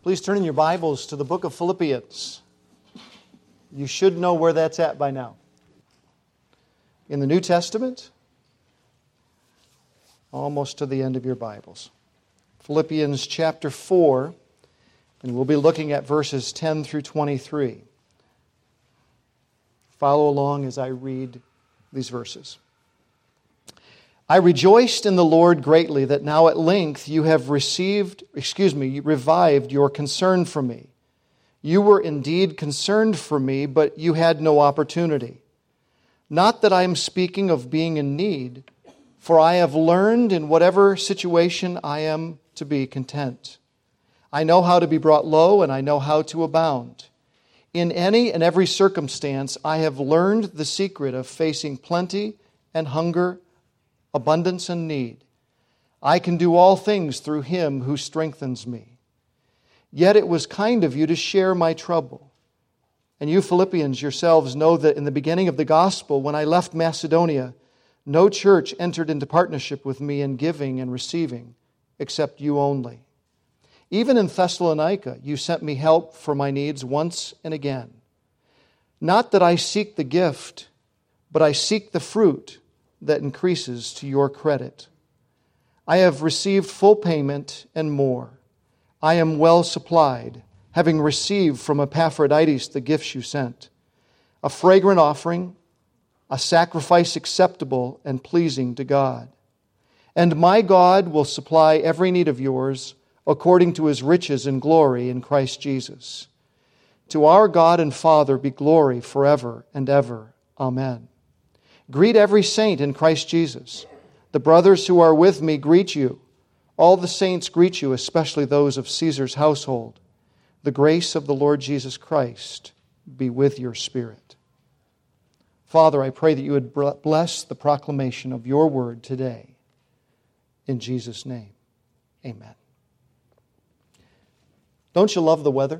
Please turn in your Bibles to the book of Philippians. You should know where that's at by now. In the New Testament, almost to the end of your Bibles. Philippians chapter 4, and we'll be looking at verses 10 through 23. Follow along as I read these verses. I rejoiced in the Lord greatly that now at length you have revived your concern for me. You were indeed concerned for me, but you had no opportunity. Not that I am speaking of being in need, for I have learned in whatever situation I am to be content. I know how to be brought low, and I know how to abound. In any and every circumstance, I have learned the secret of facing plenty and hunger, abundance and need. I can do all things through Him who strengthens me. Yet it was kind of you to share my trouble. And you Philippians yourselves know that in the beginning of the gospel, when I left Macedonia, no church entered into partnership with me in giving and receiving, except you only. Even in Thessalonica, you sent me help for my needs once and again. Not that I seek the gift, but I seek the fruit that increases to your credit. I have received full payment and more. I am well supplied, having received from Epaphroditus the gifts you sent, a fragrant offering, a sacrifice acceptable and pleasing to God. And my God will supply every need of yours according to His riches and glory in Christ Jesus. To our God and Father be glory forever and ever. Amen. Greet every saint in Christ Jesus. The brothers who are with me greet you. All the saints greet you, especially those of Caesar's household. The grace of the Lord Jesus Christ be with your spirit. Father, I pray that you would bless the proclamation of your word today. In Jesus' name, amen. Don't you love the weather?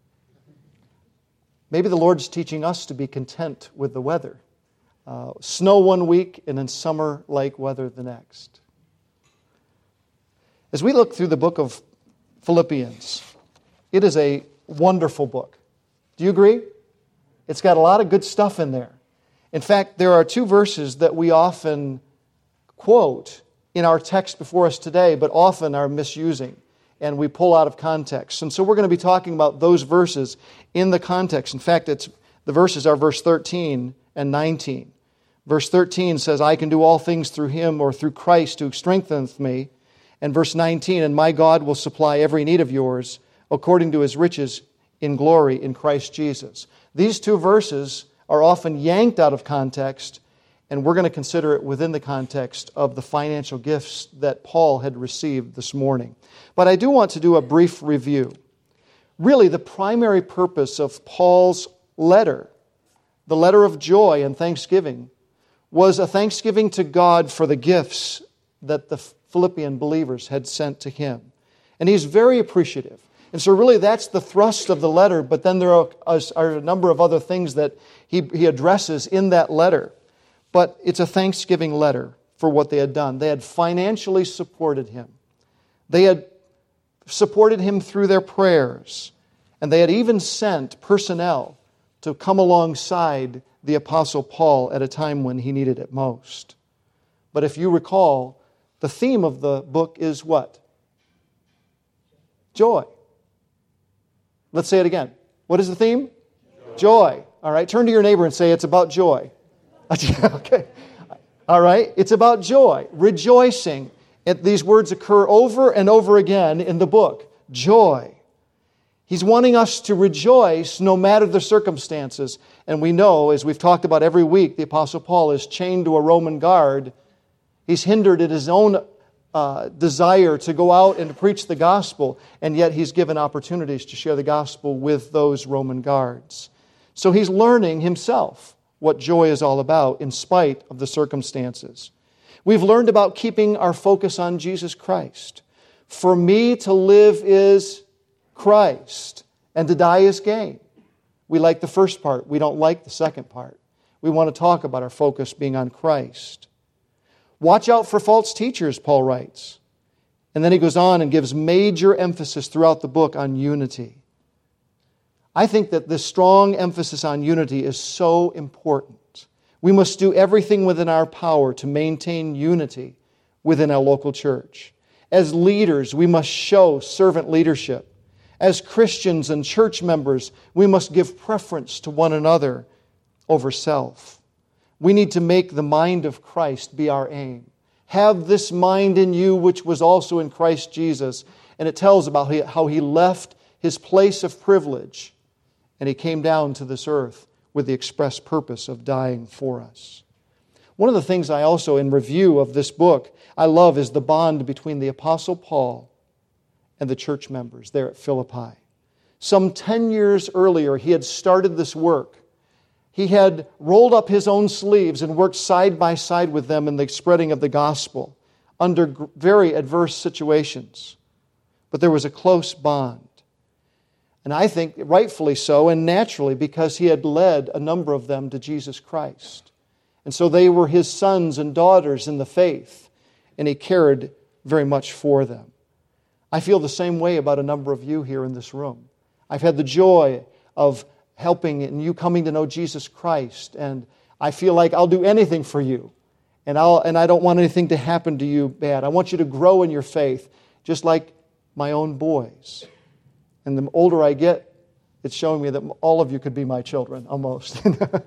Maybe the Lord's teaching us to be content with the weather. Snow one week and then summer-like weather the next. As we look through the book of Philippians, it is a wonderful book. Do you agree? It's got a lot of good stuff in there. In fact, there are two verses that we often quote in our text before us today, but often are misusing, and we pull out of context. And so we're going to be talking about those verses in the context. In fact, the verses are verse 13 and 19. Verse 13 says, I can do all things through Him or through Christ who strengtheneth me. And verse 19, and my God will supply every need of yours according to His riches in glory in Christ Jesus. These two verses are often yanked out of context, and we're going to consider it within the context of the financial gifts that Paul had received this morning. But I do want to do a brief review. Really, the primary purpose of Paul's letter, the letter of joy and thanksgiving, was a thanksgiving to God for the gifts that the Philippian believers had sent to him. And he's very appreciative. And so really that's the thrust of the letter, but then there are a number of other things that he addresses in that letter. But it's a thanksgiving letter for what they had done. They had financially supported him. They had supported him through their prayers. And they had even sent personnel to come alongside the Apostle Paul at a time when he needed it most. But if you recall, the theme of the book is what? Joy. Let's say it again. What is the theme? Joy. All right, turn to your neighbor and say, it's about joy. Okay. All right, it's about joy, rejoicing. These words occur over and over again in the book. Joy. He's wanting us to rejoice no matter the circumstances. And we know, as we've talked about every week, the Apostle Paul is chained to a Roman guard. He's hindered in his own desire to go out and to preach the gospel, and yet he's given opportunities to share the gospel with those Roman guards. So he's learning himself what joy is all about in spite of the circumstances. We've learned about keeping our focus on Jesus Christ. For me to live is Christ, and to die is gain. We like the first part. We don't like the second part. We want to talk about our focus being on Christ. Watch out for false teachers, Paul writes. And then he goes on and gives major emphasis throughout the book on unity. I think that this strong emphasis on unity is so important. We must do everything within our power to maintain unity within our local church. As leaders, we must show servant leadership. As Christians and church members, we must give preference to one another over self. We need to make the mind of Christ be our aim. Have this mind in you which was also in Christ Jesus. And it tells about how He left His place of privilege and He came down to this earth with the express purpose of dying for us. One of the things I also, in review of this book, I love is the bond between the Apostle Paul and the church members there at Philippi. Some 10 years earlier, he had started this work. He had rolled up his own sleeves and worked side by side with them in the spreading of the gospel under very adverse situations. But there was a close bond. And I think rightfully so and naturally because he had led a number of them to Jesus Christ. And so they were his sons and daughters in the faith, and he cared very much for them. I feel the same way about a number of you here in this room. I've had the joy of helping and you coming to know Jesus Christ, and I feel like I'll do anything for you, and I don't want anything to happen to you bad. I want you to grow in your faith, just like my own boys. And the older I get, it's showing me that all of you could be my children, almost.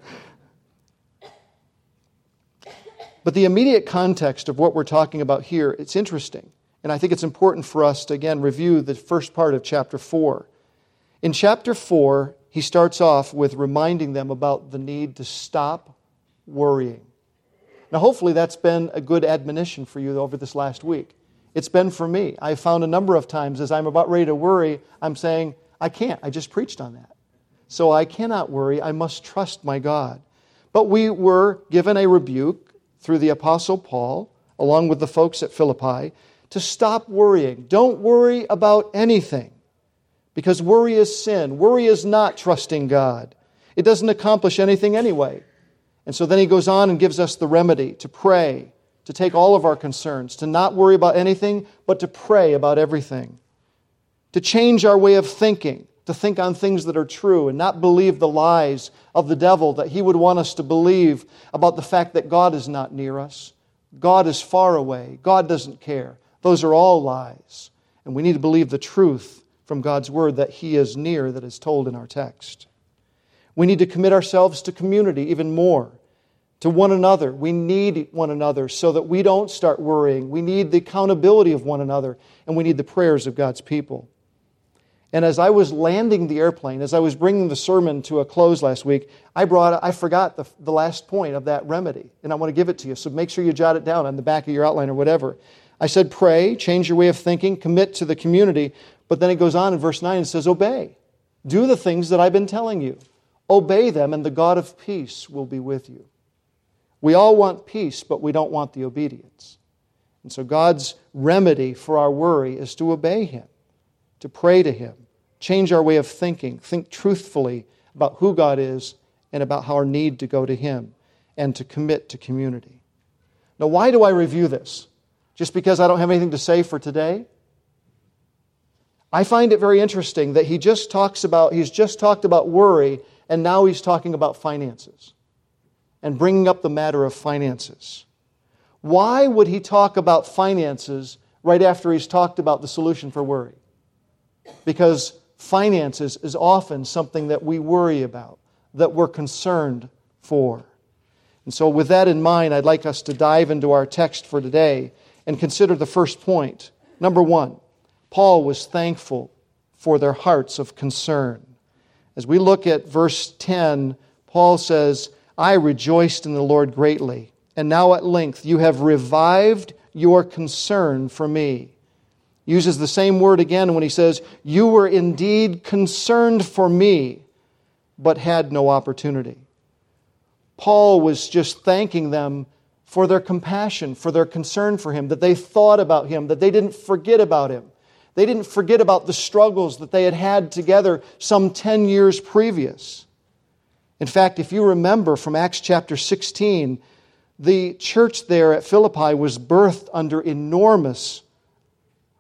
But the immediate context of what we're talking about here, it's interesting. And I think it's important for us to, again, review the first part of chapter 4. In chapter 4, he starts off with reminding them about the need to stop worrying. Now, hopefully that's been a good admonition for you over this last week. It's been for me. I found a number of times as I'm about ready to worry, I'm saying, I can't. I just preached on that. So I cannot worry. I must trust my God. But we were given a rebuke through the Apostle Paul, along with the folks at Philippi, to stop worrying. Don't worry about anything, because worry is sin. Worry is not trusting God. It doesn't accomplish anything anyway. And so then he goes on and gives us the remedy to pray, to take all of our concerns, to not worry about anything, but to pray about everything. To change our way of thinking, to think on things that are true and not believe the lies of the devil that he would want us to believe about the fact that God is not near us. God is far away. God doesn't care. Those are all lies. And we need to believe the truth from God's Word that He is near, that is told in our text. We need to commit ourselves to community even more, to one another. We need one another so that we don't start worrying. We need the accountability of one another, and we need the prayers of God's people. And as I was landing the airplane, as I was bringing the sermon to a close last week, I forgot the last point of that remedy, and I want to give it to you. So make sure you jot it down on the back of your outline or whatever. I said pray, change your way of thinking, commit to the community, but then it goes on in verse 9 and says obey. Do the things that I've been telling you. Obey them, and the God of peace will be with you. We all want peace, but we don't want the obedience. And so God's remedy for our worry is to obey Him, to pray to Him, change our way of thinking, think truthfully about who God is and about our need to go to Him, and to commit to community. Now, why do I review this? Just because I don't have anything to say for today? I find it very interesting that he's just talked about worry, and now he's talking about finances and bringing up the matter of finances. Why would he talk about finances right after he's talked about the solution for worry? Because finances is often something that we worry about, that we're concerned for. And so with that in mind, I'd like us to dive into our text for today and consider the first point. Number 1, Paul was thankful for their hearts of concern. As we look at verse 10, Paul says, I rejoiced in the Lord greatly, and now at length you have revived your concern for me. He uses the same word again when he says, you were indeed concerned for me, but had no opportunity. Paul was just thanking them for their compassion, for their concern for him, that they thought about him, that they didn't forget about him. They didn't forget about the struggles that they had had together some 10 years previous. In fact, if you remember from Acts chapter 16, the church there at Philippi was birthed under enormous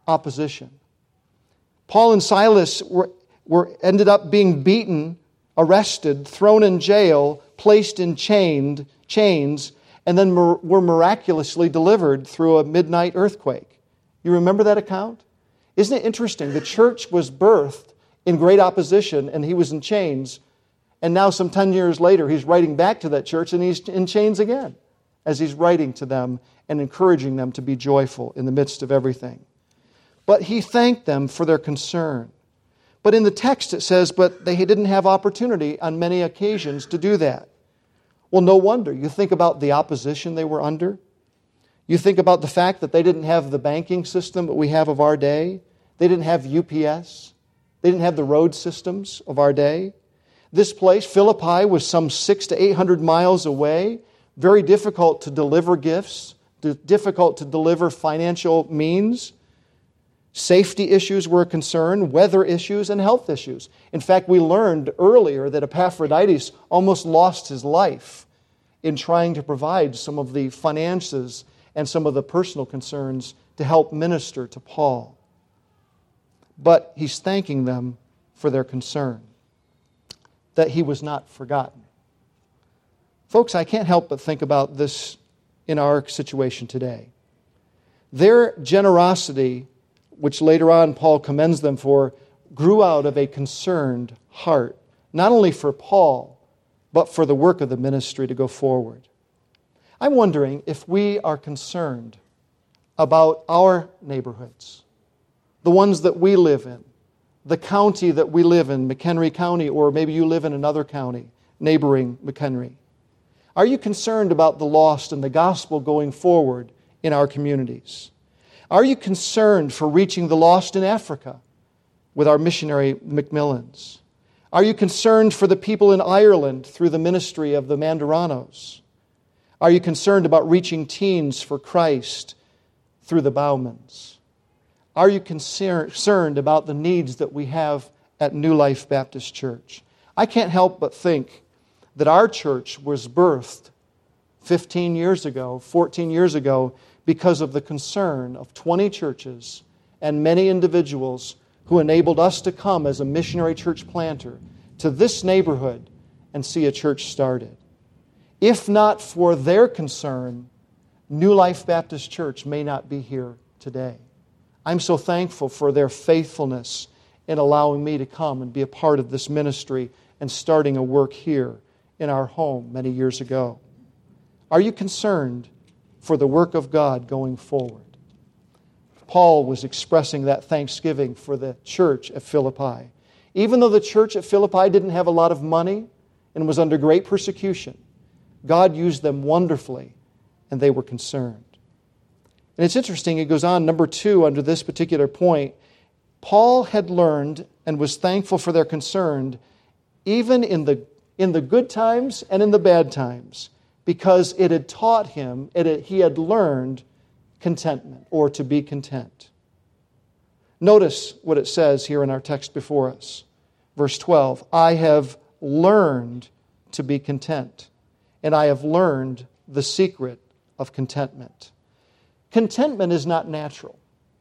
opposition. Paul and Silas ended up being beaten, arrested, thrown in jail, placed in chains, and then were miraculously delivered through a midnight earthquake. You remember that account? Isn't it interesting? The church was birthed in great opposition, and he was in chains, and now some 10 years later, he's writing back to that church, and he's in chains again as he's writing to them and encouraging them to be joyful in the midst of everything. But he thanked them for their concern. But in the text it says, but they didn't have opportunity on many occasions to do that. Well, no wonder. You think about the opposition they were under. You think about the fact that they didn't have the banking system that we have of our day. They didn't have UPS. They didn't have the road systems of our day. This place, Philippi, was some 600 to 800 miles away. Very difficult to deliver gifts, difficult to deliver financial means. Safety issues were a concern, weather issues, and health issues. In fact, we learned earlier that Epaphroditus almost lost his life in trying to provide some of the finances and some of the personal concerns to help minister to Paul. But he's thanking them for their concern, that he was not forgotten. Folks, I can't help but think about this in our situation today. Their generosity, which later on Paul commends them for, grew out of a concerned heart, not only for Paul, but for the work of the ministry to go forward. I'm wondering if we are concerned about our neighborhoods, the ones that we live in, the county that we live in, McHenry County, or maybe you live in another county neighboring McHenry. Are you concerned about the lost and the gospel going forward in our communities? Are you concerned for reaching the lost in Africa with our missionary Macmillans? Are you concerned for the people in Ireland through the ministry of the Manduranos? Are you concerned about reaching teens for Christ through the Bowmans? Are you concerned about the needs that we have at New Life Baptist Church? I can't help but think that our church was birthed 15 years ago, 14 years ago, because of the concern of 20 churches and many individuals who enabled us to come as a missionary church planter to this neighborhood and see a church started. If not for their concern, New Life Baptist Church may not be here today. I'm so thankful for their faithfulness in allowing me to come and be a part of this ministry and starting a work here in our home many years ago. Are you concerned for the work of God going forward? Paul was expressing that thanksgiving for the church at Philippi. Even though the church at Philippi didn't have a lot of money and was under great persecution, God used them wonderfully, and they were concerned. And it's interesting, it goes on, number 2, under this particular point, Paul had learned and was thankful for their concern even in the good times and in the bad times, because it had taught him, he had learned contentment, or to be content. Notice what it says here in our text before us. Verse 12, I have learned to be content, and I have learned the secret of contentment. Contentment is not natural.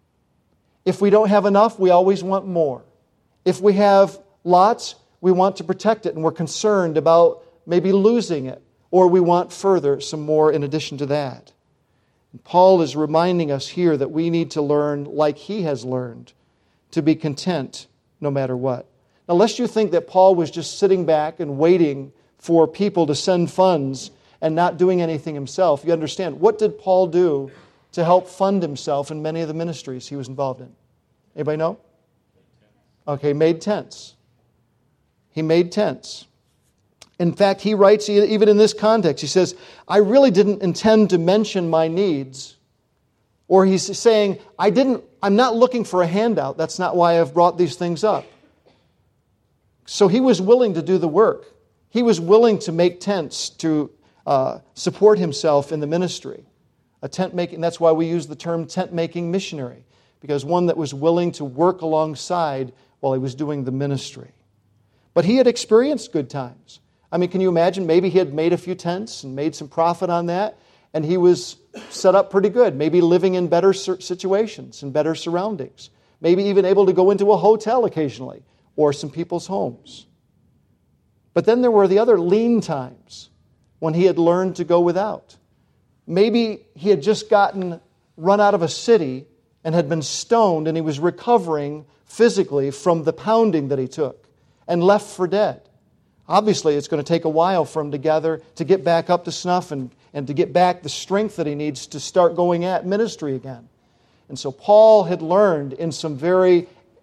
If we don't have enough, we always want more. If we have lots, we want to protect it, and we're concerned about maybe losing it, or we want further some more in addition to that. And Paul is reminding us here that we need to learn, like he has learned, to be content no matter what. Now, lest you think that Paul was just sitting back and waiting for people to send funds and not doing anything himself, you understand, what did Paul do to help fund himself in many of the ministries he was involved in? Anybody know? Okay, made tents. He made tents. In fact, he writes, even in this context, he says, I really didn't intend to mention my needs. Or he's saying, I'm not looking for a handout. That's not why I've brought these things up. So he was willing to do the work. He was willing to make tents to support himself in the ministry. A tent making, that's why we use the term tent making missionary, because one that was willing to work alongside while he was doing the ministry. But he had experienced good times. I mean, can you imagine? Maybe he had made a few tents and made some profit on that, and he was set up pretty good, maybe living in better situations and better surroundings, maybe even able to go into a hotel occasionally or some people's homes. But then there were the other lean times when he had learned to go without. Maybe he had just run out of a city and had been stoned, and he was recovering physically from the pounding that he took and left for dead. Obviously, it's going to take a while for him to get back up to snuff and to get back the strength that he needs to start going at ministry again. And so Paul had learned in some very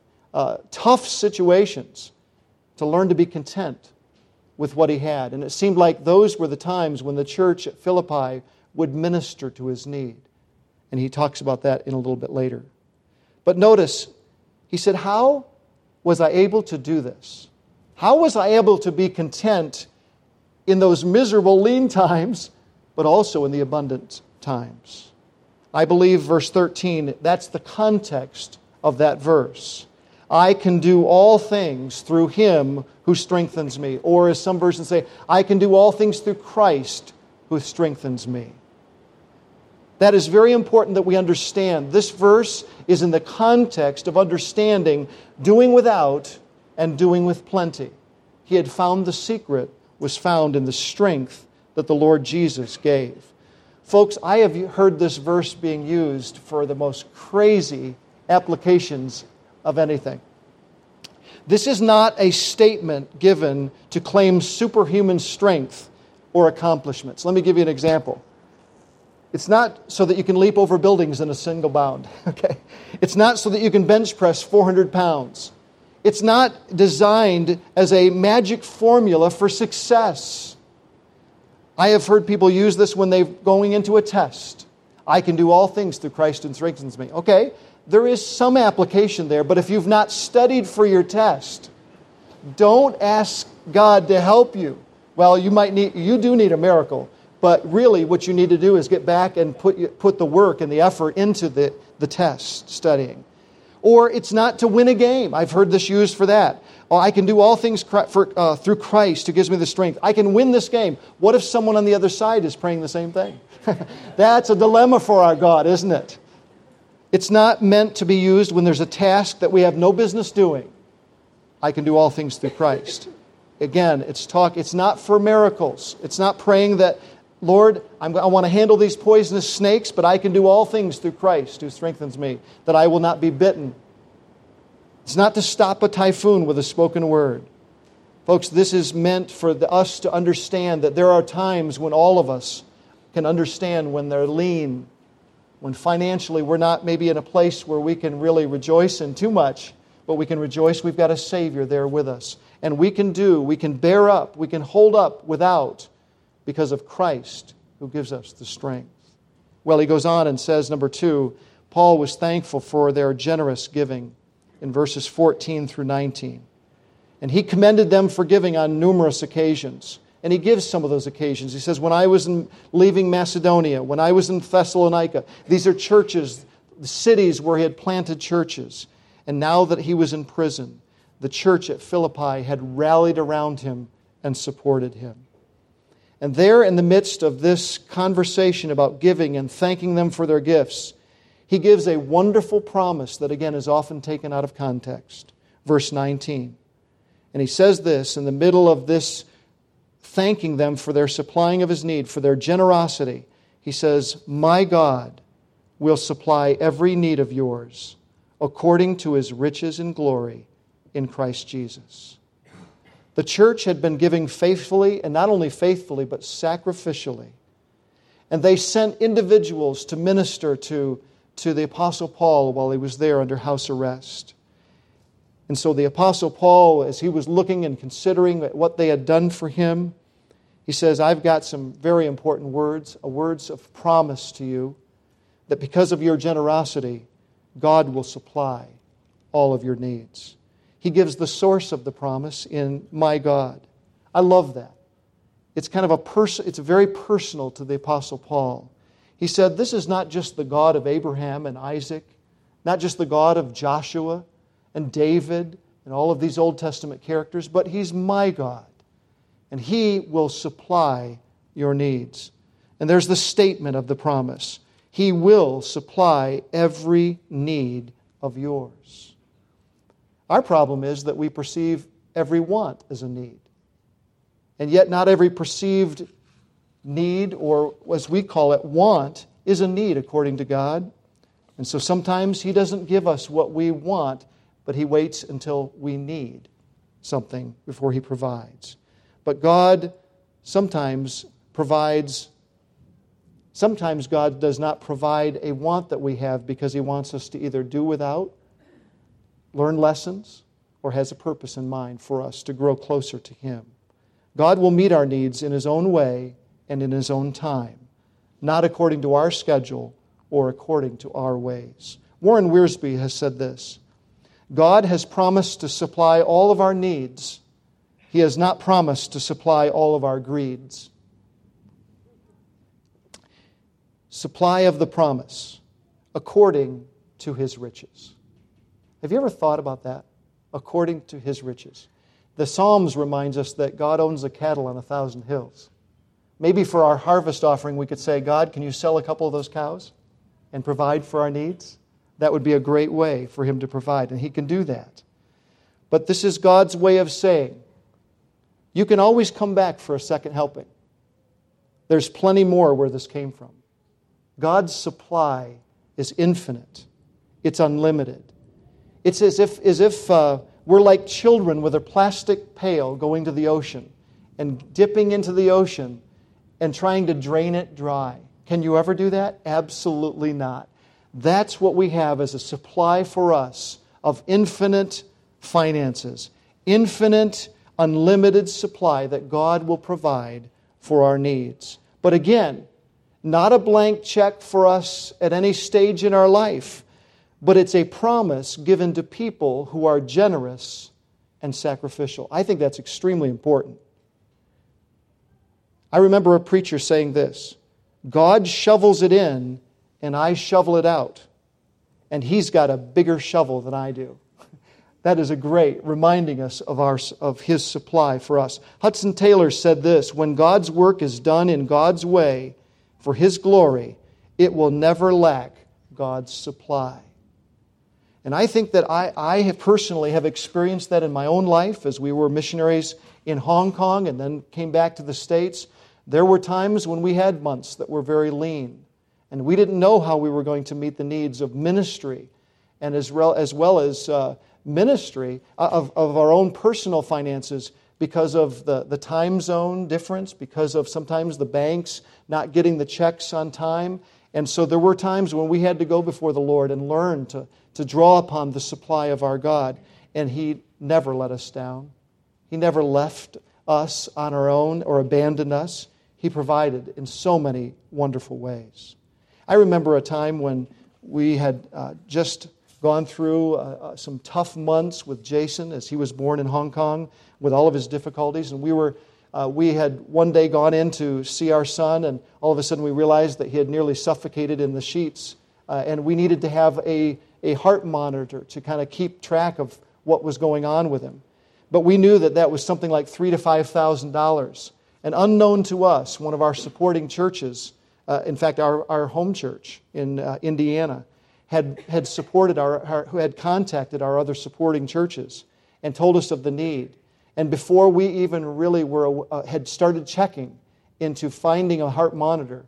tough situations to learn to be content with what he had. And it seemed like those were the times when the church at Philippi would minister to his need. And he talks about that in a little bit later. But notice, he said, how was I able to do this? How was I able to be content in those miserable lean times, but also in the abundant times? I believe verse 13, that's the context of that verse. I can do all things through Him who strengthens me. Or as some versions say, I can do all things through Christ who strengthens me. That is very important that we understand. This verse is in the context of understanding doing without and doing with plenty. He had found the secret was found in the strength that the Lord Jesus gave. Folks, I have heard this verse being used for the most crazy applications of anything. This is not a statement given to claim superhuman strength or accomplishments. Let me give you an example. It's not so that you can leap over buildings in a single bound. Okay? It's not so that you can bench press 400 pounds. It's not designed as a magic formula for success. I have heard people use this when they're going into a test. I can do all things through Christ who strengthens me. Okay, there is some application there, but if you've not studied for your test, don't ask God to help you. Well, you do need a miracle, but really what you need to do is get back and put the work and the effort into the test studying. Or it's not to win a game. I've heard this used for that. Oh, I can do all things through Christ who gives me the strength. I can win this game. What if someone on the other side is praying the same thing? That's a dilemma for our God, isn't it? It's not meant to be used when there's a task that we have no business doing. I can do all things through Christ. Again, it's not for miracles. It's not praying that, Lord, I want to handle these poisonous snakes, but I can do all things through Christ who strengthens me, that I will not be bitten. It's not to stop a typhoon with a spoken word. Folks, this is meant for us to understand that there are times when all of us can understand when they're lean, when financially we're not maybe in a place where we can really rejoice in too much, but we can rejoice we've got a Savior there with us. And we can bear up, we can hold up without, because of Christ who gives us the strength. Well, he goes on and says, number 2, Paul was thankful for their generous giving in verses 14 through 19. And he commended them for giving on numerous occasions. And he gives some of those occasions. He says, when I was leaving Macedonia, when I was in Thessalonica, these are churches, the cities where he had planted churches. And now that he was in prison, the church at Philippi had rallied around him and supported him. And there in the midst of this conversation about giving and thanking them for their gifts, he gives a wonderful promise that again is often taken out of context. Verse 19. And he says this in the middle of this thanking them for their supplying of his need, for their generosity. He says, my God will supply every need of yours according to His riches and glory in Christ Jesus. The church had been giving faithfully, and not only faithfully, but sacrificially. And they sent individuals to minister to the Apostle Paul while he was there under house arrest. And so the Apostle Paul, as he was looking and considering what they had done for him, he says, I've got some very important words of promise to you, that because of your generosity, God will supply all of your needs. He gives the source of the promise in my God. I love that. It's kind of it's very personal to the Apostle Paul. He said, this is not just the God of Abraham and Isaac, not just the God of Joshua and David and all of these Old Testament characters, but He's my God. And He will supply your needs. And there's the statement of the promise. He will supply every need of yours. Our problem is that we perceive every want as a need. And yet not every perceived need, or as we call it, want, is a need according to God. And so sometimes He doesn't give us what we want, but He waits until we need something before He provides. But God sometimes provides. Sometimes God does not provide a want that we have because He wants us to either do without, learn lessons, or has a purpose in mind for us to grow closer to Him. God will meet our needs in His own way and in His own time, not according to our schedule or according to our ways. Warren Wiersbe has said this: God has promised to supply all of our needs. He has not promised to supply all of our greeds. Supply of the promise according to His riches. Have you ever thought about that? According to His riches. The Psalms reminds us that God owns the cattle on 1,000 hills. Maybe for our harvest offering we could say, God, can you sell a couple of those cows and provide for our needs? That would be a great way for Him to provide, and He can do that. But this is God's way of saying, you can always come back for a second helping. There's plenty more where this came from. God's supply is infinite. It's unlimited. It's as if we're like children with a plastic pail going to the ocean and dipping into the ocean and trying to drain it dry. Can you ever do that? Absolutely not. That's what we have as a supply for us of infinite finances, infinite, unlimited supply that God will provide for our needs. But again, not a blank check for us at any stage in our life, but it's a promise given to people who are generous and sacrificial. I think that's extremely important. I remember a preacher saying this: God shovels it in and I shovel it out. And He's got a bigger shovel than I do. That is a great reminding us of His supply for us. Hudson Taylor said this: when God's work is done in God's way for His glory, it will never lack God's supply. And I think that I have personally have experienced that in my own life as we were missionaries in Hong Kong and then came back to the States. There were times when we had months that were very lean, and we didn't know how we were going to meet the needs of ministry and as well as ministry of our own personal finances because of the time zone difference, because of sometimes the banks not getting the checks on time. And so there were times when we had to go before the Lord and learn to draw upon the supply of our God. And He never let us down. He never left us on our own or abandoned us. He provided in so many wonderful ways. I remember a time when we had just gone through some tough months with Jason as he was born in Hong Kong with all of his difficulties. And we had one day gone in to see our son, and all of a sudden we realized that he had nearly suffocated in the sheets. And we needed to have a heart monitor to kind of keep track of what was going on with him. But we knew that was something like $3,000 to $5,000. And unknown to us, one of our supporting churches, in fact, our home church in Indiana, had supported who had contacted our other supporting churches and told us of the need. And before we even really had started checking into finding a heart monitor,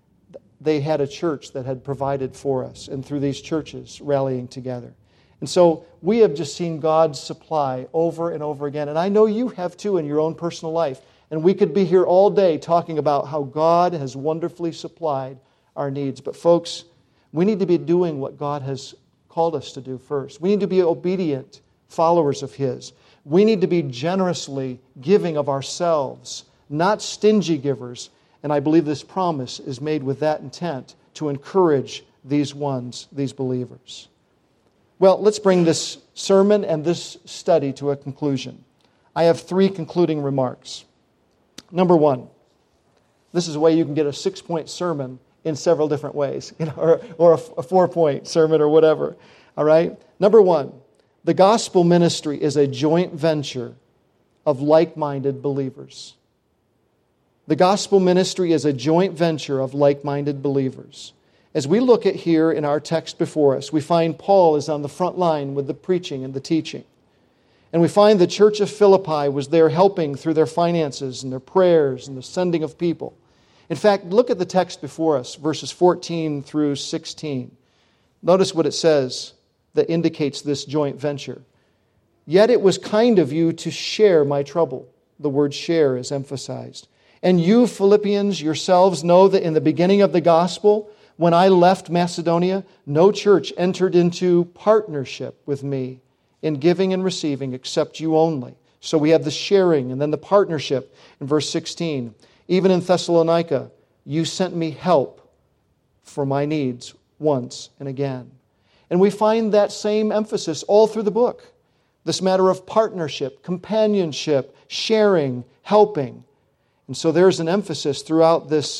they had a church that had provided for us, and through these churches rallying together. And so we have just seen God's supply over and over again. And I know you have too in your own personal life. And we could be here all day talking about how God has wonderfully supplied our needs. But folks, we need to be doing what God has called us to do first. We need to be obedient followers of His. We need to be generously giving of ourselves, not stingy givers. And I believe this promise is made with that intent to encourage these believers. Well, let's bring this sermon and this study to a conclusion. I have 3 concluding remarks. Number 1, this is a way you can get a 6-point sermon in several different ways, or a 4-point sermon or whatever. All right? Number 1, the gospel ministry is a joint venture of like-minded believers. The gospel ministry is a joint venture of like-minded believers. As we look at here in our text before us, we find Paul is on the front line with the preaching and the teaching. And we find the church of Philippi was there helping through their finances and their prayers and the sending of people. In fact, look at the text before us, verses 14 through 16. Notice what it says that indicates this joint venture. Yet it was kind of you to share my trouble. The word share is emphasized. And you, Philippians, yourselves know that in the beginning of the gospel, when I left Macedonia, no church entered into partnership with me in giving and receiving except you only. So we have the sharing and then the partnership in verse 16. Even in Thessalonica, you sent me help for my needs once and again. And we find that same emphasis all through the book. This matter of partnership, companionship, sharing, helping. And so there's an emphasis throughout this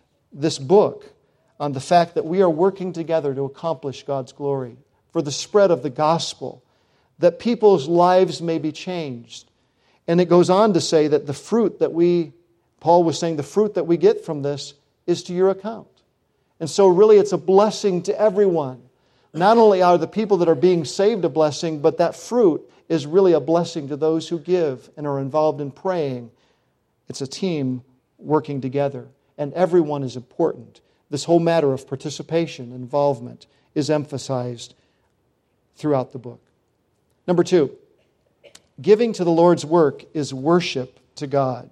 book on the fact that we are working together to accomplish God's glory, for the spread of the gospel, that people's lives may be changed. And it goes on to say that the fruit that Paul was saying, the fruit that we get from this is to your account. And so really it's a blessing to everyone. Not only are the people that are being saved a blessing, but that fruit is really a blessing to those who give and are involved in praying. It's a team working together, and everyone is important. This whole matter of participation, involvement, is emphasized throughout the book. Number 2, giving to the Lord's work is worship to God.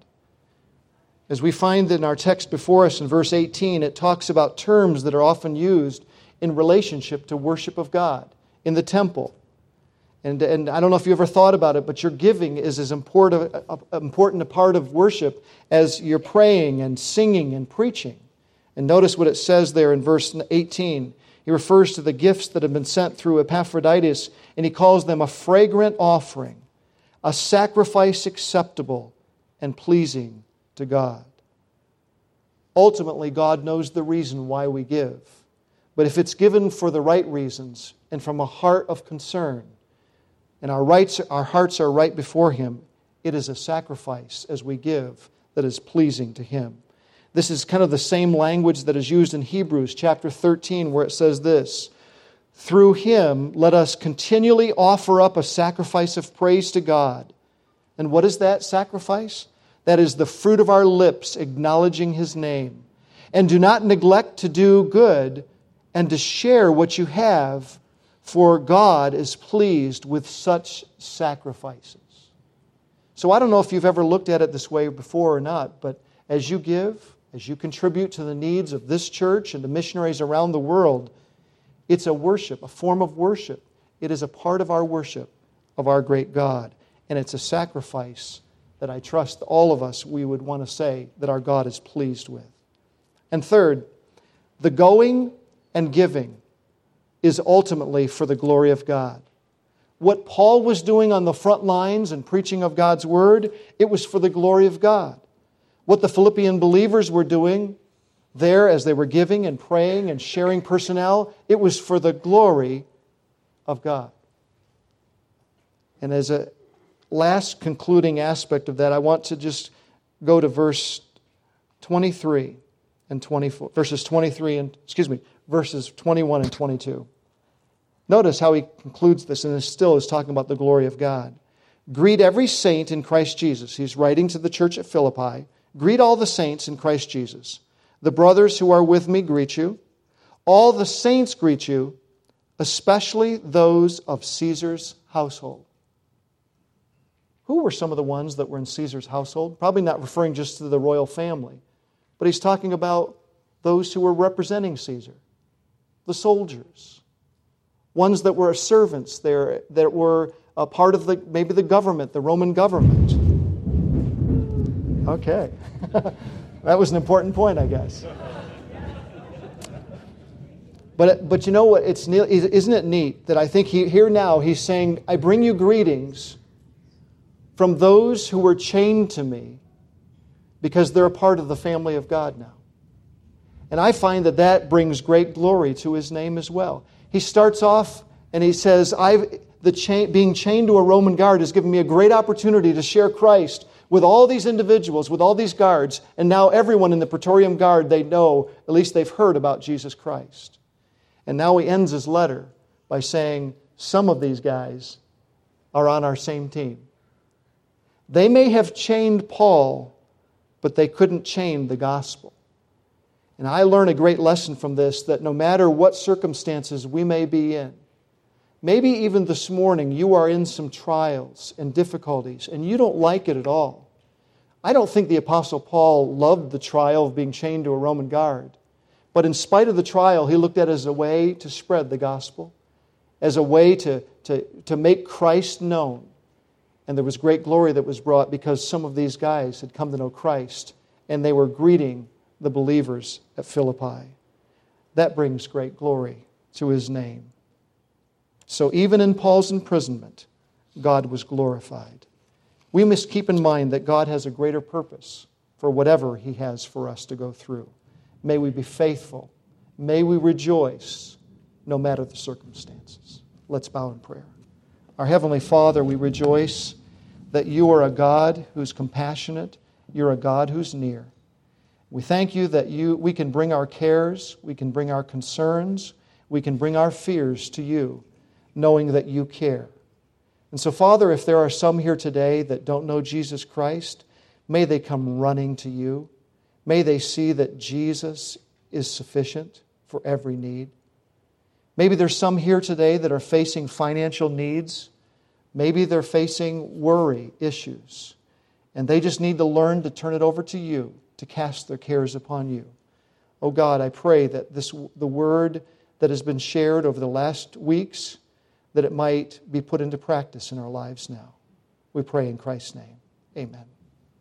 As we find in our text before us in verse 18, it talks about terms that are often used in relationship to worship of God in the temple. And I don't know if you ever thought about it, but your giving is as important a part of worship as your praying and singing and preaching. And notice what it says there in verse 18. He refers to the gifts that have been sent through Epaphroditus, and he calls them a fragrant offering, a sacrifice acceptable and pleasing to God. Ultimately, God knows the reason why we give. But if it's given for the right reasons and from a heart of concern, and our hearts are right before Him, it is a sacrifice as we give that is pleasing to Him. This is kind of the same language that is used in Hebrews chapter 13, where it says this, through Him let us continually offer up a sacrifice of praise to God. And what is that sacrifice? That is the fruit of our lips acknowledging His name. And do not neglect to do good and to share what you have, for God is pleased with such sacrifices. So I don't know if you've ever looked at it this way before or not, but as you give, as you contribute to the needs of this church and the missionaries around the world, it's a worship, a form of worship. It is a part of our worship of our great God. And it's a sacrifice that I trust all of us, we would want to say that our God is pleased with. And third, the going and giving is ultimately for the glory of God. What Paul was doing on the front lines and preaching of God's Word, it was for the glory of God. What the Philippian believers were doing there as they were giving and praying and sharing personnel, it was for the glory of God. And as a last concluding aspect of that, I want to just go to verses 21 and 22. Notice how he concludes this, and still is talking about the glory of God. Greet every saint in Christ Jesus. He's writing to the church at Philippi. Greet all the saints in Christ Jesus. The brothers who are with me greet you. All the saints greet you, especially those of Caesar's household. Who were some of the ones that were in Caesar's household? Probably not referring just to the royal family, but he's talking about those who were representing Caesar, the soldiers, ones that were servants there, that were a part of maybe the government, the Roman government. Okay. That was an important point, I guess. But you know what? Isn't it neat that I think here now he's saying, I bring you greetings from those who were chained to me because they're a part of the family of God now. And I find that brings great glory to His name as well. He starts off and he says, being chained to a Roman guard has given me a great opportunity to share Christ with all these individuals, with all these guards, and now everyone in the Praetorian Guard, they know, at least they've heard about Jesus Christ. And now he ends his letter by saying, some of these guys are on our same team. They may have chained Paul, but they couldn't chain the gospel. And I learn a great lesson from this, that no matter what circumstances we may be in, maybe even this morning you are in some trials and difficulties and you don't like it at all. I don't think the Apostle Paul loved the trial of being chained to a Roman guard. But in spite of the trial, he looked at it as a way to spread the gospel, as a way to make Christ known. And there was great glory that was brought because some of these guys had come to know Christ and they were greeting the believers at Philippi. That brings great glory to His name. So even in Paul's imprisonment, God was glorified. We must keep in mind that God has a greater purpose for whatever He has for us to go through. May we be faithful. May we rejoice no matter the circumstances. Let's bow in prayer. Our Heavenly Father, we rejoice that You are a God who's compassionate. You're a God who's near. We thank You that we can bring our cares, we can bring our concerns, we can bring our fears to You, knowing that You care. And so, Father, if there are some here today that don't know Jesus Christ, may they come running to You. May they see that Jesus is sufficient for every need. Maybe there's some here today that are facing financial needs. Maybe they're facing worry issues. And they just need to learn to turn it over to You, to cast their cares upon You. Oh God, I pray that the word that has been shared over the last weeks, that it might be put into practice in our lives now. We pray in Christ's name. Amen.